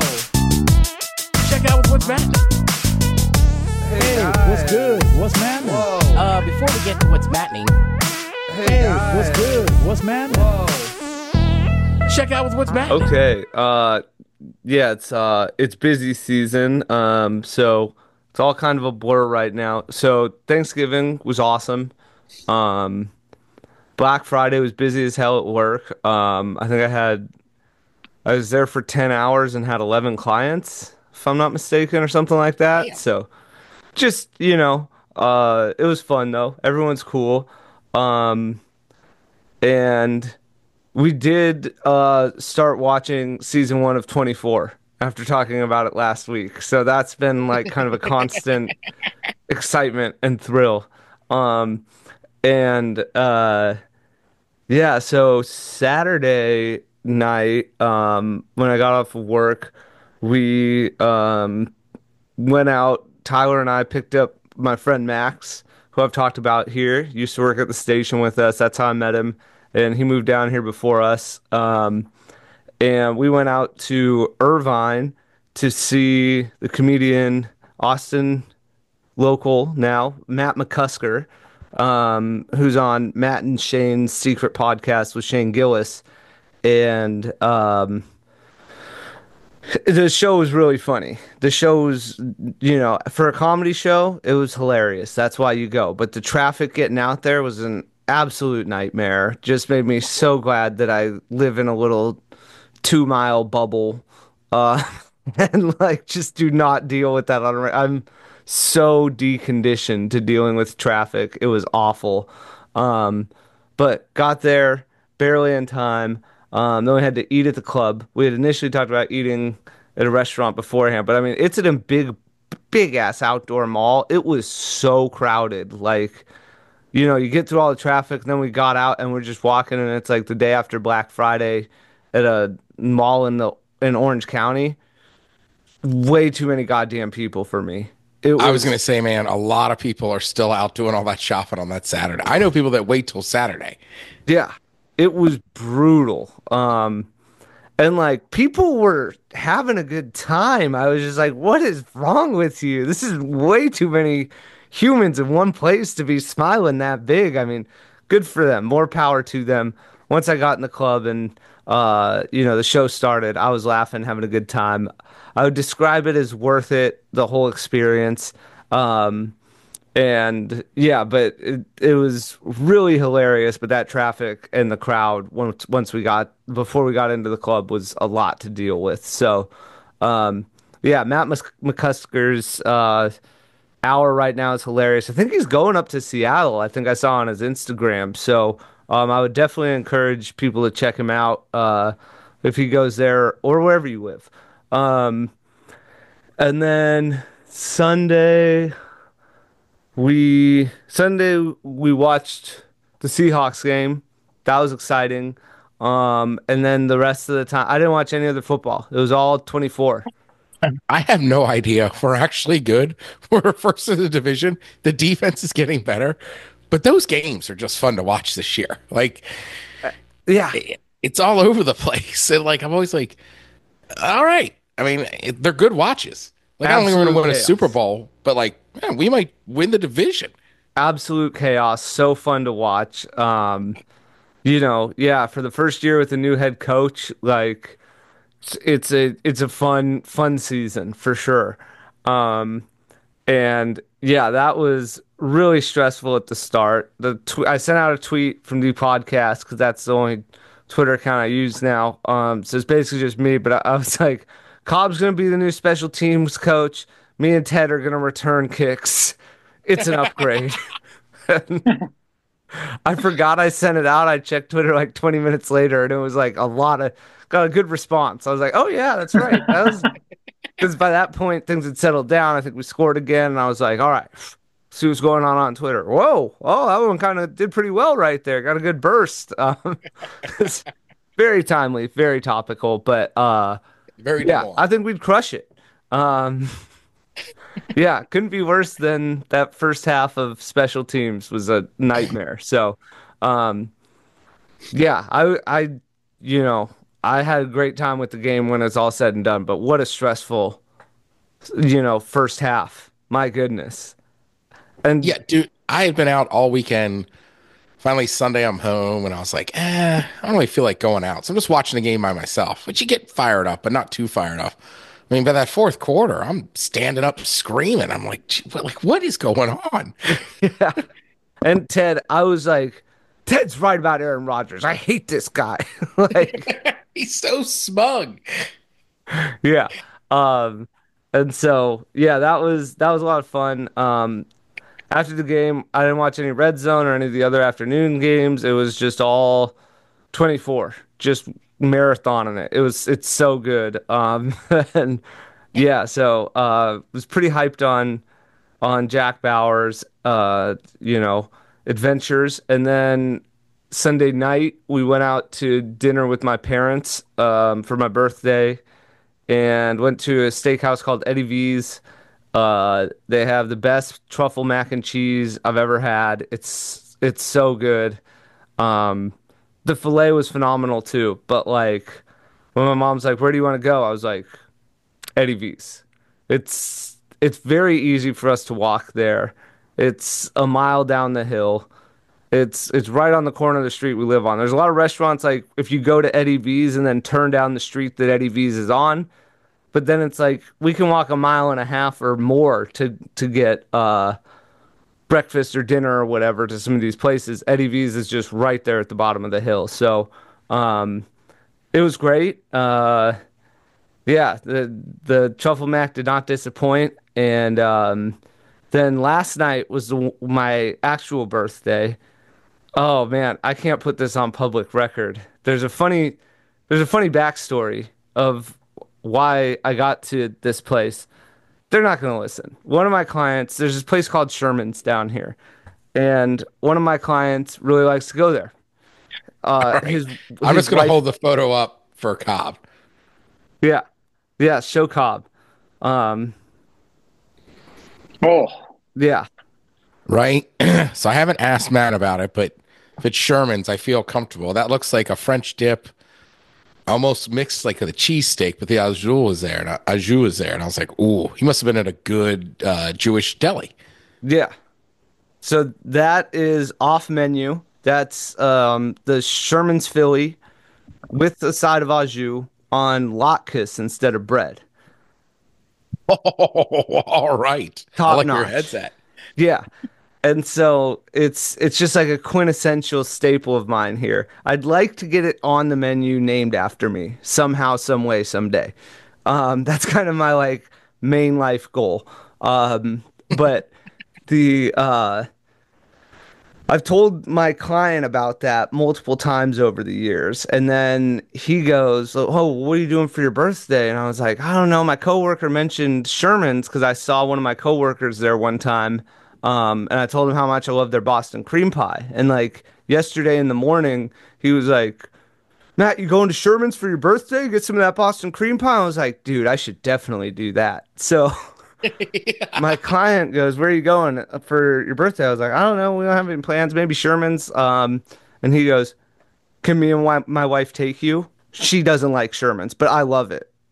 check out what's happening. Hey, what's good? What's man? Before we get to what's happening, Hey, what's good? What's man? check out what's happening. Okay. Yeah, it's busy season. So it's all kind of a blur right now. So Thanksgiving was awesome. Black Friday was busy as hell at work. I think I was there for 10 hours and had 11 clients, if I'm not mistaken, or something like that. Damn. So just, it was fun though. Everyone's cool. And we did start watching season 1 of 24 after talking about it last week. So that's been like kind of a constant excitement and thrill. Yeah, so Saturday night, when I got off of work, we went out. Tyler and I picked up my friend Max, who I've talked about here. Used to work at the station with us. That's how I met him, and he moved down here before us. And we went out to Irvine to see the comedian Austin local now, Matt McCusker, who's on Matt and Shane's secret podcast with Shane Gillis. And the show was really funny. The show was, for a comedy show, it was hilarious. That's why you go. But the traffic getting out there was an absolute nightmare. Just made me so glad that I live in a little 2-mile bubble, and like just do not deal with that. I'm so deconditioned to dealing with traffic. It was awful. But got there barely in time. Then we had to eat at the club. We had initially talked about eating at a restaurant beforehand, but I mean, it's in a big ass outdoor mall. It was so crowded. Like, you get through all the traffic, and then we got out and we're just walking, and it's like the day after Black Friday at a mall in Orange County. Way too many goddamn people for me. I was going to say, man, a lot of people are still out doing all that shopping on that Saturday. I know people that wait till Saturday. Yeah, it was brutal. And like people were having a good time. I was just like, what is wrong with you? This is way too many humans in one place to be smiling that big. I mean, good for them. More power to them. Once I got in the club and, the show started, I was laughing, having a good time. I would describe it as worth it, the whole experience. And yeah, but it was really hilarious. But that traffic and the crowd before we got into the club was a lot to deal with. So, yeah, Matt McCusker's hour right now is hilarious. I think he's going up to Seattle. I think I saw on his Instagram. So, I would definitely encourage people to check him out if he goes there or wherever you live. And then Sunday we watched the Seahawks game. That was exciting. And then the rest of the time, I didn't watch any other football. It was all 24. I have no idea. We're actually good. We're first in the division. The defense is getting better. But those games are just fun to watch this year. Like, Yeah. it's all over the place. And like, I'm always like, all right. I mean, they're good watches. Like, I don't think we're going to Absolute win a chaos. Super Bowl, but like, man, we might win the division. Absolute chaos. So fun to watch. Yeah, for the first year with a new head coach, like it's a fun season for sure. Um, and yeah, that was really stressful at the start. I sent out a tweet from the podcast because that's the only Twitter account I use now. So it's basically just me, but I was like, Cobb's gonna be the new special teams coach. Me and Ted are gonna return kicks. It's an upgrade. I forgot I sent it out. I checked Twitter like 20 minutes later, and it was like got a good response. I was like, oh yeah, that's right. That was because by that point things had settled down. I think we scored again, and I was like, all right, see what's going on Twitter. Whoa, oh, that one kind of did pretty well right there. Got a good burst. It's very timely, very topical, but Very yeah, nuanced. I think we'd crush it. Um, yeah, couldn't be worse than that first half of special teams was a nightmare. So, um, yeah, you know, I had a great time with the game when it's all said and done, but what a stressful, first half. My goodness. And Yeah, dude, I had been out all weekend. Finally, Sunday, I'm home, and I was like, I don't really feel like going out. So I'm just watching the game by myself. But you get fired up, but not too fired up. I mean, by that fourth quarter, I'm standing up screaming. I'm like, what is going on? yeah. And Ted, I was like, Ted's right about Aaron Rodgers. I hate this guy. Like, He's so smug. yeah. Um, and so yeah, that was a lot of fun. After the game, I didn't watch any Red Zone or any of the other afternoon games. It was just all 24, just marathoning it. It's so good. And yeah, so was pretty hyped on Jack Bauer's adventures. And then Sunday night we went out to dinner with my parents for my birthday and went to a steakhouse called Eddie V's. They have the best truffle mac and cheese I've ever had. It's so good. Um, the filet was phenomenal too. But like when my mom's like, "Where do you want to go?" I was like, "Eddie V's." It's very easy for us to walk there. It's a mile down the hill. It's right on the corner of the street we live on. There's a lot of restaurants like if you go to Eddie V's and then turn down the street that Eddie V's is on, but then it's like we can walk a mile and a half or more to get breakfast or dinner or whatever to some of these places. Eddie V's is just right there at the bottom of the hill. So um, it was great. Yeah, the truffle mac did not disappoint, and then last night was my actual birthday. Oh man, I can't put this on public record. There's a funny backstory of why I got to this place. They're not going to listen. One of my clients, there's this place called Sherman's down here, and one of my clients really likes to go there. All right. His I'm his just going to wife, hold the photo up for Cobb. yeah, yeah, show Cobb. Um, Oh, yeah, Right? So I haven't asked Matt about it, but if it's Sherman's, I feel comfortable. That looks like a French dip, almost mixed like with a cheesesteak, but the au jus was there, and I was like, ooh, he must have been at a good Jewish deli. yeah. So that is off menu. That's the Sherman's Philly with a side of au jus on latkes instead of bread. Oh, all right. I Top like where your notch. head's at. Yeah. And so it's just like a quintessential staple of mine here. I'd like to get it on the menu named after me somehow, some way, someday. That's kind of my like main life goal. But the I've told my client about that multiple times over the years, and then he goes, "Oh, what are you doing for your birthday?" And I was like, "I don't know." My coworker mentioned Sherman's because I saw one of my coworkers there one time, and I told him how much I love their Boston cream pie. And like yesterday in the morning, he was like, "Matt, you going to Sherman's for your birthday? Get some of that Boston cream pie?" I was like, "Dude, I should definitely do that." So. My client goes, "Where are you going for your birthday?" I was like, "I don't know. We don't have any plans. Maybe Sherman's." And he goes, "Can me and my wife take you?" She doesn't like Sherman's, but I love it.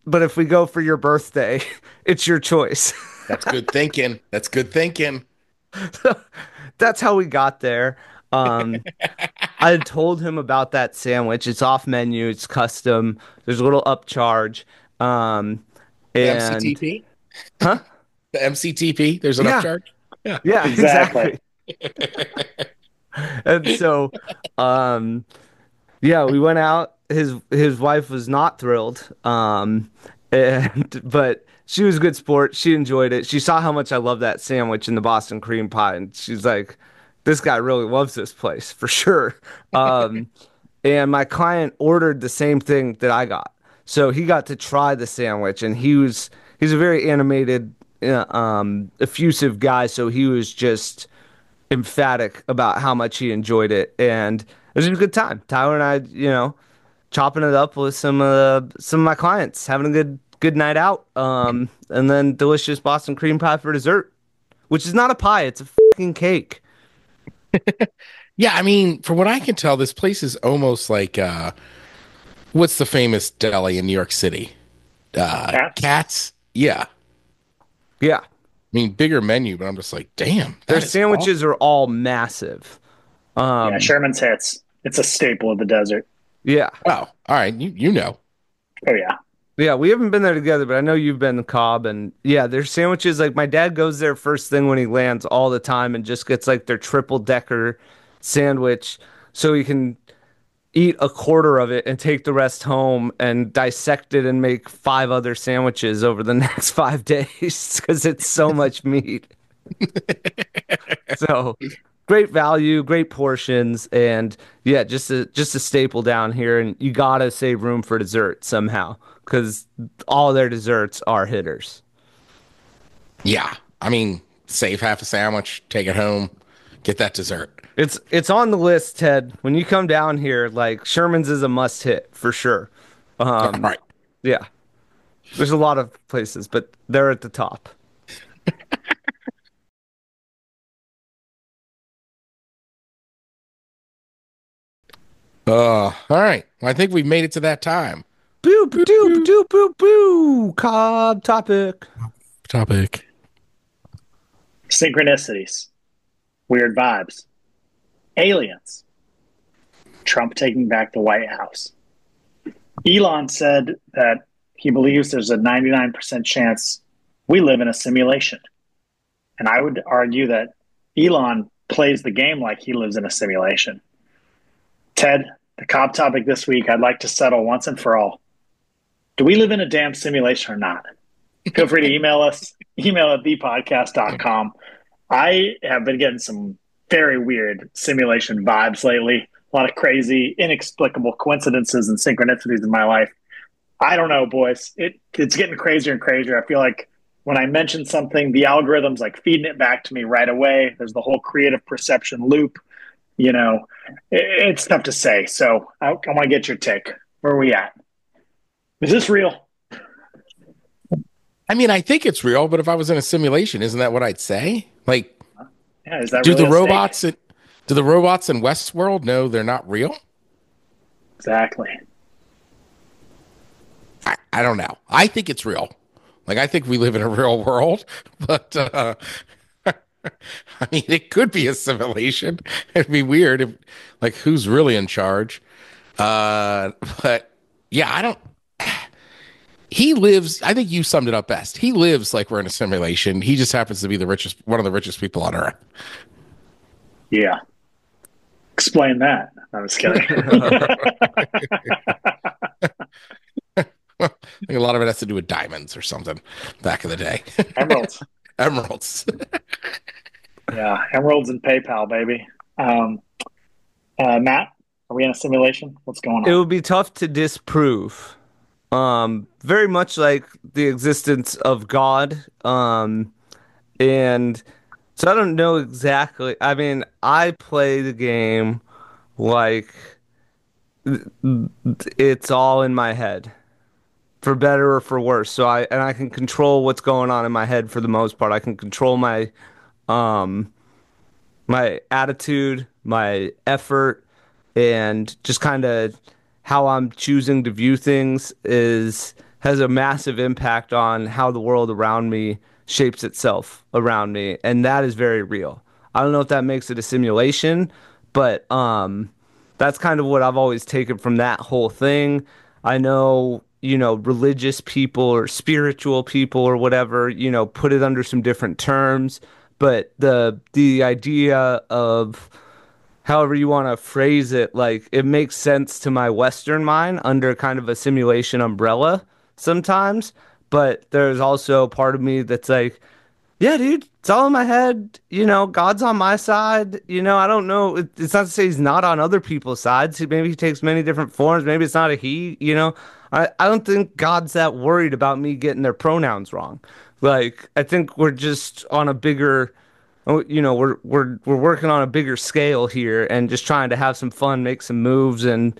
but if we go for your birthday, it's your choice. That's good thinking. That's good thinking. That's how we got there. Um, I had told him about that sandwich. It's off menu. It's custom. There's a little upcharge. Um, The and MCTP? huh? The MCTP? There's an Yeah. upcharge? Yeah. Yeah, Exactly. exactly. And so, um, yeah, we went out. His wife was not thrilled. And but she was a good sport. She enjoyed it. She saw how much I love that sandwich and the Boston cream pie, and she's like, "This guy really loves this place for sure." Um, and my client ordered the same thing that I got, so he got to try the sandwich, and he's a very animated, effusive guy, so he was just emphatic about how much he enjoyed it, and it was just a good time. Tyler and I, chopping it up with some of my clients, having a good night out, and then delicious Boston cream pie for dessert, which is not a pie; it's a fucking cake. Yeah, I mean, from what I can tell, this place is almost like what's the famous deli in New York City? Cats? Cats. Yeah. I Yeah, mean, bigger menu, but I'm just like, damn. their that is sandwiches are all massive. Yeah, Sherman's hits. It's a staple of the desert. Yeah, awesome. Oh, all right. You know. Oh yeah. yeah, we haven't been there together, but I know you've been to Cobb, and yeah, their sandwiches. Like my dad goes there first thing when he lands all the time, and just gets like their triple decker sandwich, so he can eat a quarter of it and take the rest home and dissect it and make five other sandwiches over the next 5 days because it's so much meat. So great value, great portions, and yeah, just a staple down here. And you gotta save room for dessert somehow because all their desserts are hitters. Yeah. I mean, save half a sandwich, take it home, get that dessert. It's on the list, Ted. When you come down here, like Sherman's is a must hit for sure. Right. Yeah, there's a lot of places, but they're at the top. All right. Well, I think we've made it to that time. Boo, boo, boo, boo, boo, boo. Cobb topic. Topic. Synchronicities. Weird vibes. Aliens. Trump taking back the White House. Elon said that he believes there's a 99% chance we live in a simulation. And I would argue that Elon plays the game like he lives in a simulation. Ted, the Cobb topic this week, I'd like to settle once and for all. Do we live in a damn simulation or not? Feel free to email us, email at thepodcast.com. I have been getting some very weird simulation vibes lately. A lot of crazy, inexplicable coincidences and synchronicities in my life. I don't know, boys. It's getting crazier and crazier. I feel like when I mention something, the algorithm's like feeding it back to me right away. There's the whole creative perception loop. It's tough to say. So I want to get your take. Where are we at? Is this real? I mean, I think it's real, but if I was in a simulation, isn't that what I'd say? Like, Yeah, is that do really the a robots snake? do the robots in Westworld know they're not real? Exactly. I don't know. I think it's real. Like, I think we live in a real world, but I mean, it could be a simulation. It'd be weird if, like, who's really in charge? But yeah, I don't. He lives. I think you summed it up best. He lives like we're in a simulation. He just happens to be one of the richest people on Earth. Yeah. Explain that. I was kidding. I think a lot of it has to do with diamonds or something back in the day. Emeralds. Emeralds. Yeah, emeralds and PayPal, baby. Matt, are we in a simulation? What's going It on? would be tough to disprove. Very much like the existence of God. And so I don't know exactly. I mean, I play the game like it's all in my head, for better or for worse. So I can control what's going on in my head for the most part. I can control um my attitude, my effort, and just kind of how I'm choosing to view things is has a massive impact on how the world around me shapes itself around me, and that is very real. I don't know if that makes it a simulation, but that's kind of what I've always taken from that whole thing. I know, religious people or spiritual people or whatever, put it under some different terms, but the idea of however you want to phrase it, like it makes sense to my Western mind under kind of a simulation umbrella sometimes. But there's also a part of me that's like, yeah, dude, it's all in my head. God's on my side. I don't know. It's not to say he's not on other people's sides. Maybe he takes many different forms. Maybe it's not a he. I don't think God's that worried about me getting their pronouns wrong. Like, I think we're just on a bigger, we're working on a bigger scale here and just trying to have some fun, make some moves, and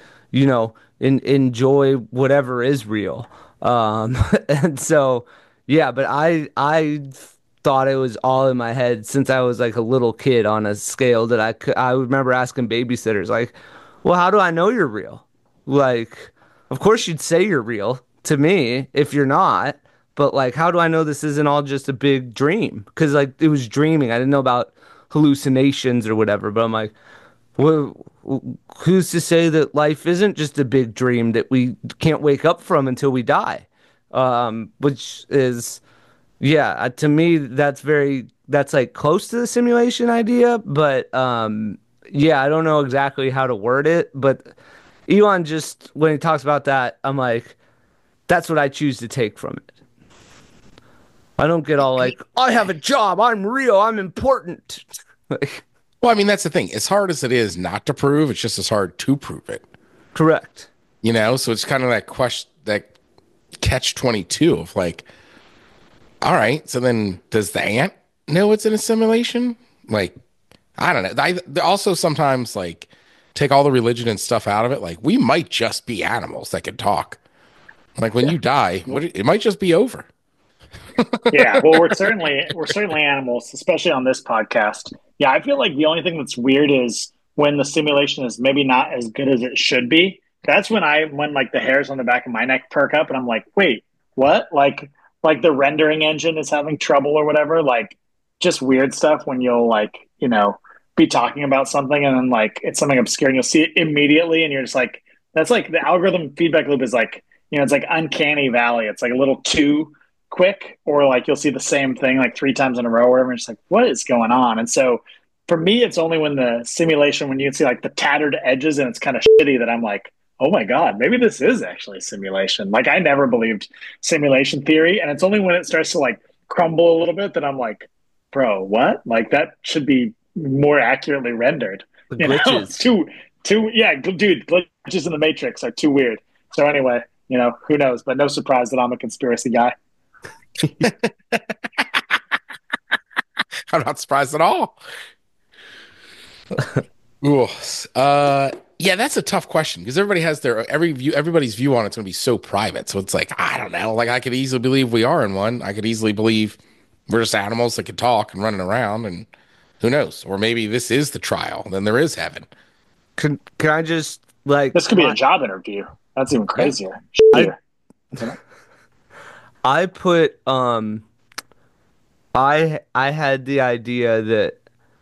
enjoy whatever is real. And so, yeah, but I thought it was all in my head since I was like a little kid on a scale that I remember asking babysitters like, well, how do I know you're real? Like, of course you'd say you're real to me if you're not, but like, how do I know this isn't all just a big dream? Because like it was dreaming. I didn't know about hallucinations or whatever, but I'm like, well, who's to say that life isn't just a big dream that we can't wake up from until we die? Which is, yeah, to me, that's like close to the simulation idea, but yeah, I don't know exactly how to word it, but Elon just, when he talks about that, I'm like, that's what I choose to take from it. I don't get all like, I have a job, I'm real, I'm important. Well, I mean, that's the thing. As hard as it is not to prove, it's just as hard to prove it. Correct. So it's kind of that question, that catch-22 of like, all right, so then does the ant know it's in a simulation? Like, I don't know. Also sometimes like take all the religion and stuff out of it. Like, we might just be animals that can talk. Like when you die, it might just be over. Yeah, well, we're certainly animals, especially on this podcast. Yeah, I feel like the only thing that's weird is when the simulation is maybe not as good as it should be. That's when like the hairs on the back of my neck perk up, and I'm like, wait, what? Like the rendering engine is having trouble or whatever. Like just weird stuff when you'll like be talking about something and then like it's something obscure and you'll see it immediately and you're just like, that's like the algorithm feedback loop is like, it's like uncanny valley. It's like a little too quick, or like you'll see the same thing like 3 times in a row or whatever. And it's like, what is going on? And so for me, it's only when the simulation, when you can see like the tattered edges and it's kind of shitty, that I'm like, oh my God, maybe this is actually a simulation. Like I never believed simulation theory. And it's only when it starts to like crumble a little bit that I'm like, bro, what? Like that should be more accurately rendered. The glitches. It's too, yeah, dude, glitches in the Matrix are too weird. So anyway, who knows? But no surprise that I'm a conspiracy guy. I'm not surprised at all. Ooh, yeah, that's a tough question because everybody has everybody's view on it's going to be so private. So it's like, I don't know. Like I could easily believe we are in one. I could easily believe we're just animals that can talk and running around, and who knows? Or maybe this is the trial. Then there is heaven. Can I just like this could be a job interview? That's even crazier. I put I had the idea that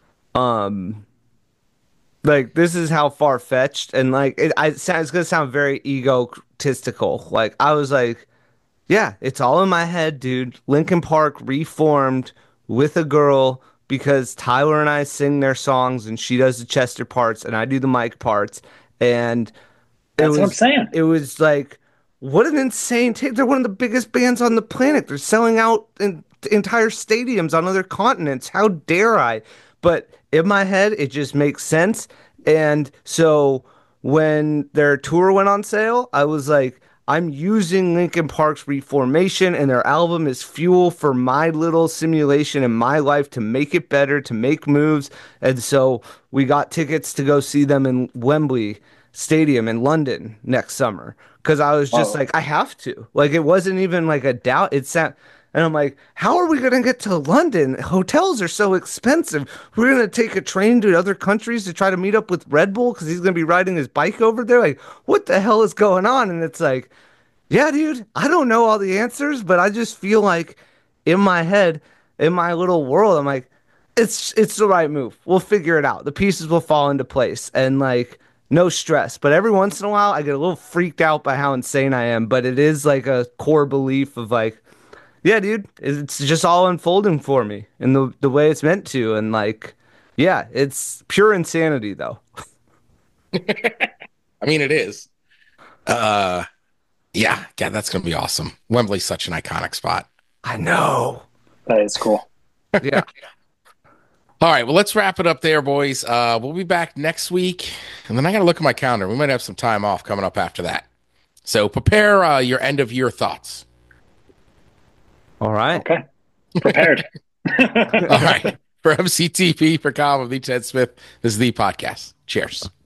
like this is how far fetched and like it's gonna sound very egotistical. Like I was like, yeah, it's all in my head, dude. Linkin Park reformed with a girl because Tyler and I sing their songs and she does the Chester parts and I do the Mike parts, and that's what I'm saying. It was like, what an insane take. They're one of the biggest bands on the planet. They're selling out entire stadiums on other continents. How dare I? But in my head, it just makes sense. And so when their tour went on sale, I was like, I'm using Linkin Park's reformation and their album as fuel for my little simulation in my life to make it better, to make moves. And so we got tickets to go see them in Wembley Stadium in London next summer. Because I was just like, I have to. Like, it wasn't even like a doubt. And I'm like, how are we going to get to London? Hotels are so expensive. We're going to take a train to other countries to try to meet up with Red Bull because he's going to be riding his bike over there. Like, what the hell is going on? And it's like, Yeah, dude. I don't know all the answers, but I just feel like in my head, in my little world, I'm like, it's the right move. We'll figure it out. The pieces will fall into place and like no stress. But every once in a while I get a little freaked out by how insane I am. But it is like a core belief of like, yeah, dude, it's just all unfolding for me in the way it's meant to. And like, yeah, it's pure insanity though. I mean, it is. Yeah, that's gonna be awesome. Wembley's such an iconic spot. I know. That is cool. Yeah. All right, well, let's wrap it up there, boys. We'll be back next week, and then I gotta look at my calendar. We might have some time off coming up after that. So prepare your end of year thoughts. All right. Okay. Prepared. All right. For MCTP, for Colin with Ted Smith, this is the podcast. Cheers.